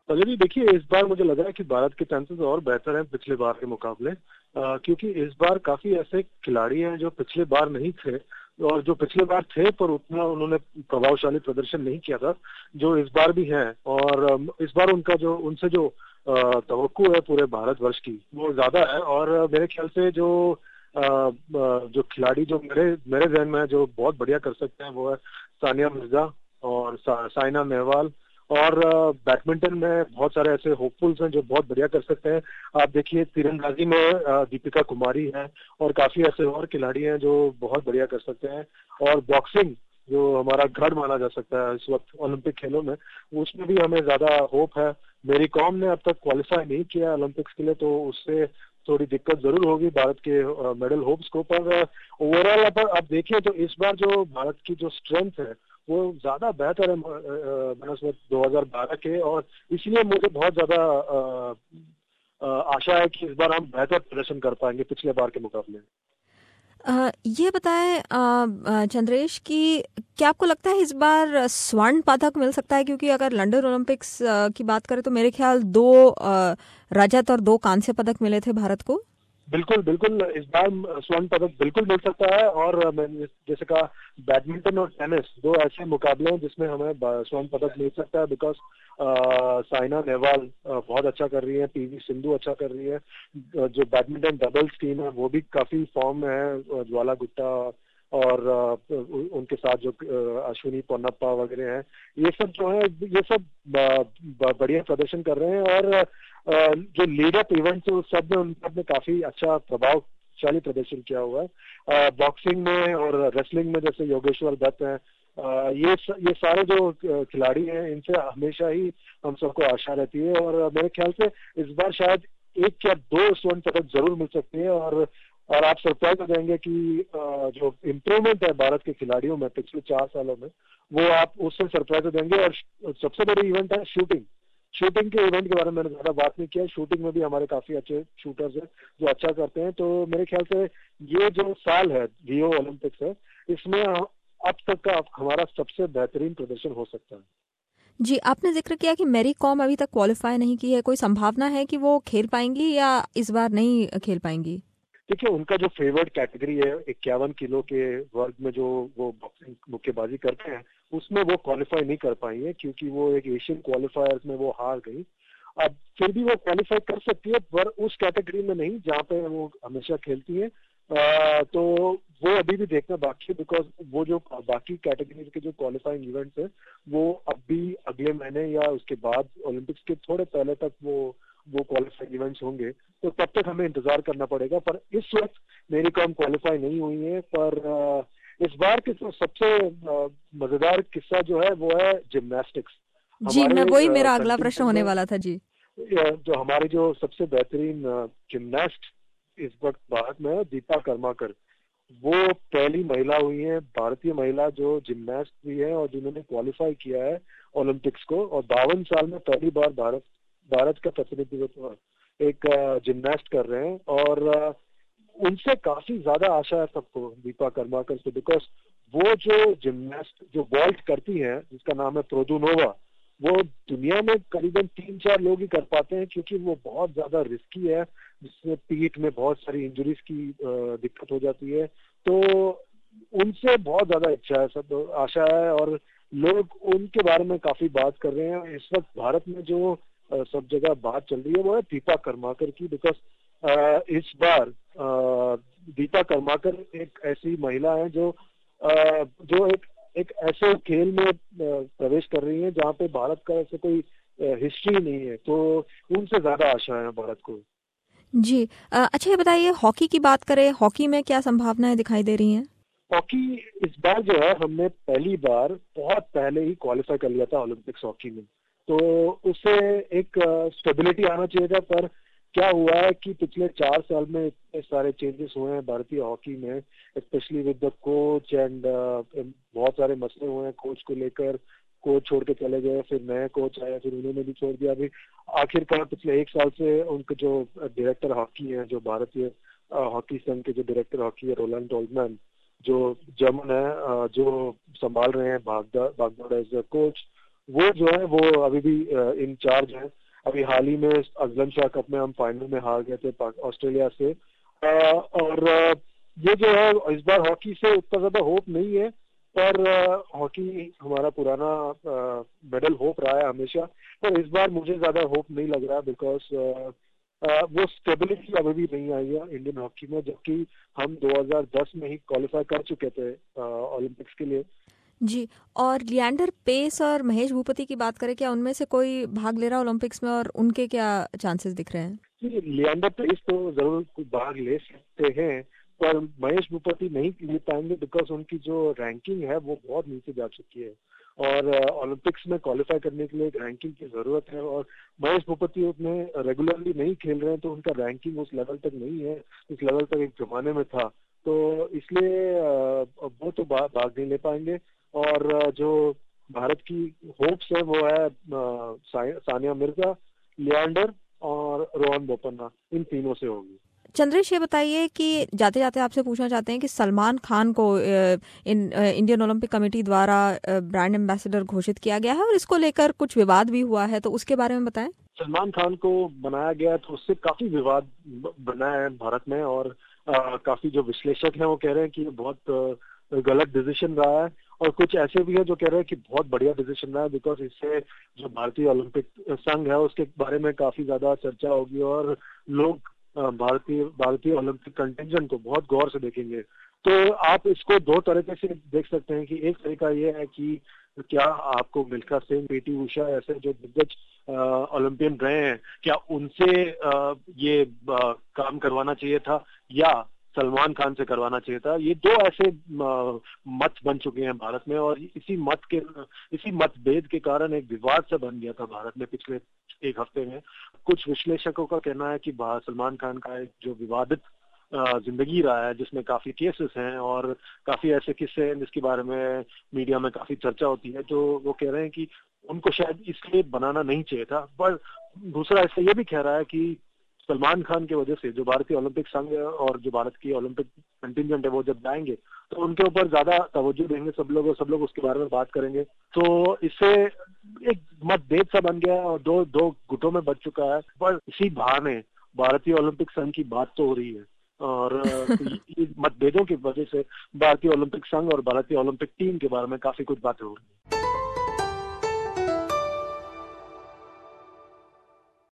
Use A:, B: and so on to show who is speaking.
A: पहले देखिए, इस बार मुझे लग रहा है कि भारत के चांसेस और बेहतर हैं पिछले बार के मुकाबले, क्योंकि इस बार काफी ऐसे खिलाड़ी हैं जो पिछले बार नहीं थे, और जो पिछले बार थे पर उतना उन्होंने प्रभावशाली प्रदर्शन नहीं किया था, जो इस बार भी हैं। और इस बार उनका जो उनसे जो तवक्कु है पूरे भारतवर्ष की, वो ज्यादा है। और मेरे ख्याल से जो खिलाड़ी जो मेरे मेरे जहन में जो बहुत बढ़िया कर सकते हैं वो है सानिया मिर्जा और साइना नेहवाल। और बैडमिंटन में बहुत सारे ऐसे होपफुल्स हैं जो बहुत बढ़िया कर सकते हैं। आप देखिए, तीरंदाजी में दीपिका कुमारी है, और काफी ऐसे और खिलाड़ी हैं जो बहुत बढ़िया कर सकते हैं। और बॉक्सिंग, जो हमारा गढ़ माना जा सकता है इस वक्त ओलंपिक खेलों में, उसमें भी हमें ज्यादा होप है। मेरी कॉम ने अब तक क्वालिफाई नहीं किया ओलंपिक्स के लिए, तो उससे थोड़ी दिक्कत जरूर होगी भारत के मेडल होप्स को। पर ओवरऑल आप देखिए तो इस बार जो भारत की जो स्ट्रेंथ है वो ज्यादा बेहतर है बनस्पत 2012 के, और इसलिए मुझे बहुत ज्यादा आशा है कि इस बार हम बेहतर प्रदर्शन कर पाएंगे पिछले बार के मुकाबले।
B: ये बताएं चंद्रेश कि क्या आपको लगता है इस बार स्वर्ण पदक मिल सकता है? क्योंकि अगर लंदन ओलंपिक्स की बात करें तो मेरे ख्याल 2 रजत और 2 कांस्य पदक मिले थे भारत को।
A: बिल्कुल बिल्कुल, इस बार स्वर्ण पदक बिल्कुल मिल सकता है। और मैंने जैसे कहा, बैडमिंटन और टेनिस दो ऐसे मुकाबले हैं जिसमें हमें स्वर्ण पदक मिल सकता है, बिकॉज साइना नेहवाल बहुत अच्छा कर रही है, पीवी सिंधु अच्छा कर रही है। जो बैडमिंटन डबल्स टीम है वो भी काफी फॉर्म में है, ज्वाला गुट्टा और उनके साथ जो अश्विनी पोन्नप्पा वगैरह हैं, ये सब जो है ये सब बढ़िया प्रदर्शन कर रहे हैं। और जो लीड अप इवेंट्स उस सब में उन सब ने काफी अच्छा प्रभावशाली प्रदर्शन किया हुआ है। बॉक्सिंग में और रेसलिंग में जैसे योगेश्वर दत्त हैं, ये सारे जो खिलाड़ी हैं, इनसे हमेशा ही हम सबको आशा रहती है। और मेरे ख्याल से इस बार शायद 1 या 2 स्वर्ण पदक जरूर मिल सकते हैं। और आप सरप्राइज हो जाएंगे कि जो इम्प्रूवमेंट है भारत के खिलाड़ियों में पिछले 4 सालों में, वो आप उससे सरप्राइज हो जाएंगे। और सबसे बड़ी इवेंट है शूटिंग। शूटिंग के इवेंट के बारे में मैंने ज्यादा बात नहीं किया। शूटिंग में भी हमारे काफी अच्छे शूटर्स हैं जो अच्छा करते हैं। तो मेरे ख्याल से ये जो साल है रियो ओलंपिक्स है, इसमें अब तक का हमारा सबसे बेहतरीन प्रदर्शन हो सकता है।
B: जी, आपने जिक्र किया कि मैरी कॉम अभी तक क्वालिफाई नहीं की है। कोई संभावना है कि वो खेल पाएंगी या इस बार नहीं खेल पाएंगी?
A: देखिए, उनका जो फेवर्ड कैटेगरी है 51 किलो के वर्ग में, जो वो बॉक्सिंग मुक्केबाजी करते हैं, उसमें वो क्वालिफाई नहीं कर पाई है, क्योंकि वो एक एशियन क्वालिफायर्स में वो हार गई। अब फिर भी वो क्वालिफाई कर सकती है, पर उस कैटेगरी में नहीं जहाँ पे वो हमेशा खेलती है। तो वो अभी भी देखना बाकी है, बिकॉज वो जो बाकी कैटेगरी के जो क्वालिफाइंग इवेंट्स है, वो अभी अगले महीने या उसके बाद ओलंपिक्स के थोड़े पहले तक वो क्वालिफाइंग इवेंट्स होंगे। तो तब तक हमें इंतजार करना पड़ेगा। पर इस वक्त मेरी कॉम क्वालिफाई नहीं हुई है। पर इस बार के सबसे मजेदार किस्सा जो है वो है जिम्नास्टिक्स।
B: जी, मैं
A: हमारे
B: वही मेरा अगला प्रश्न
A: कंटिजेंट
B: होने
A: में
B: वाला था जी।
A: जो हमारे जो सबसे बेहतरीन जिम्नास्ट इस वक्त भारत में है, दीपा कर्माकर। वो पहली महिला हुई है, भारतीय महिला जो जिम्नास्ट भी है और जिन्होंने क्वालिफाई किया है ओलंपिक्स को। और 52 साल में पहली बार भारत का प्रतिनिधित्व एक जिम्नास्ट कर रहे हैं। और उनसे काफी ज्यादा आशा है सबको, दीपा कर्माकर से, बिकॉज वो जो जिम्नास्ट जो वॉल्ट करती है, जिसका नाम है प्रोदुनोवा, वो दुनिया में करीबन 3-4 लोग ही कर पाते हैं, क्योंकि वो बहुत ज्यादा रिस्की है, जिसमें पीठ में बहुत सारी इंजरीज की दिक्कत हो जाती है। तो उनसे बहुत ज्यादा इच्छा है, सब आशा है, और लोग उनके बारे में काफी बात कर रहे हैं। इस वक्त भारत में जो सब जगह बात चल रही है वो है दीपा कर्माकर की, बिकॉज इस बार दीपा कर्माकर एक ऐसी महिला है जो एक ऐसे खेल में प्रवेश कर रही है जहाँ पे भारत का ऐसे कोई हिस्ट्री नहीं है। तो उनसे ज्यादा आशा है भारत को।
B: जी, अच्छा ये बताइए, हॉकी की बात करें, हॉकी में क्या संभावनाएं दिखाई दे रही हैं?
A: हॉकी इस बार जो है, हमने पहली बार बहुत पहले ही क्वालिफाई कर लिया था ओलंपिक्स हॉकी में, तो उससे एक स्टेबिलिटी आना चाहिए था। पर क्या हुआ है कि पिछले 4 साल में इतने सारे चेंजेस हुए हैं भारतीय हॉकी में, specially with the coach, and बहुत सारे मसले हुए हैं कोच को लेकर। कोच छोड़ के चले गए, फिर नए कोच आए, फिर उन्होंने भी छोड़ दिया। अभी आखिरकार पिछले 1 साल से उनके जो डायरेक्टर हॉकी है, जो भारतीय हॉकी संघ के जो डायरेक्टर हॉकी है, रोलैंड टोल्मैन, जो जर्मन है, जो संभाल रहे हैं बागदाद एज अ कोच। वो जो है वो अभी भी इन चार्ज है। अभी हाल ही में अजलन शाह कप में हम फाइनल में हार गए थे ऑस्ट्रेलिया से। और ये जो है इस बार हॉकी से उतना ज्यादा होप नहीं है, पर हॉकी हमारा पुराना मेडल होप रहा है हमेशा। पर इस बार मुझे ज्यादा होप नहीं लग रहा, बिकॉज वो स्टेबिलिटी अभी भी नहीं आई है इंडियन हॉकी में, जबकि हम 2010 में ही क्वालिफाई कर चुके थे ओलंपिक्स के लिए।
B: जी। और लिएंडर पेस और महेश भूपति की बात करें, क्या उनमें से कोई भाग ले रहा है ओलंपिक्स में और उनके क्या चांसेस दिख रहे हैं?
A: जी, लिएंडर पेस तो जरूर भाग ले सकते हैं, पर महेश भूपति नहीं ले पाएंगे, बिकॉज उनकी जो रैंकिंग है वो बहुत नीचे जा चुकी है, और ओलंपिक्स में क्वालिफाई करने के लिए एक रैंकिंग की जरूरत है। और महेश भूपति उतने रेगुलरली नहीं खेल रहे हैं, तो उनका रैंकिंग उस लेवल तक नहीं है, इस लेवल तक एक जमाने में था। तो इसलिए वो तो भाग नहीं ले पाएंगे। और जो भारत की होप्स है वो है सानिया मिर्जा, लिएंडर और रोहन बोपन्ना, इन तीनों से होगी।
B: चंद्रेश, ये बताइए कि जाते जाते आपसे पूछना चाहते हैं कि सलमान खान को इंडियन ओलंपिक कमेटी द्वारा ब्रांड एम्बेसडर घोषित किया गया है और इसको लेकर कुछ विवाद भी हुआ है, तो उसके बारे में बताएं।
A: सलमान खान को बनाया गया तो उससे काफी विवाद बना है भारत में, और काफी जो विश्लेषक हैं वो कह रहे हैं कि ये बहुत गलत डिसीजन रहा है, और कुछ ऐसे भी है जो कह रहे हैं कि बहुत बढ़िया डिसीजन रहा है, बिकॉज इससे जो भारतीय ओलंपिक संघ है उसके बारे में काफी ज्यादा चर्चा होगी, और लोग भारतीय ओलंपिक कंटिंजेंट को बहुत गौर से देखेंगे। तो आप इसको दो तरीके से देख सकते हैं कि एक तरीका ये है कि क्या आपको मिल्खा सिंह, पीटी उषा ऐसे जो दिग्गज ओलंपियन रहे हैं, क्या उनसे ये काम करवाना चाहिए था, या सलमान खान से करवाना चाहिए था? ये दो ऐसे मत बन चुके हैं भारत में, और इसी मतभेद के कारण एक विवाद सा बन गया था भारत में पिछले एक हफ्ते में। कुछ विश्लेषकों का कहना है कि सलमान खान का एक जो विवादित जिंदगी रहा है, जिसमें काफी केसेस हैं और काफी ऐसे किस्से हैं जिसके बारे में मीडिया में काफी चर्चा होती है, तो वो कह रहे हैं कि उनको शायद इसलिए बनाना नहीं चाहिए था। पर दूसरा ऐसा ये भी कह रहा है कि सलमान खान की वजह से जो भारतीय ओलंपिक संघ और जो भारत की ओलंपिक कंटिंजेंट है वो जब जाएंगे तो उनके ऊपर ज्यादा तवज्जो देंगे सब लोग, और सब लोग उसके बारे में बात करेंगे। तो इससे एक मतभेद सा बन गया और दो गुटों में बच चुका है। पर इसी बहाने भारतीय ओलंपिक संघ की बात तो हो रही है, और मतभेदों की वजह से भारतीय ओलंपिक संघ और भारतीय ओलंपिक टीम के बारे में काफी कुछ बातें हो रही है।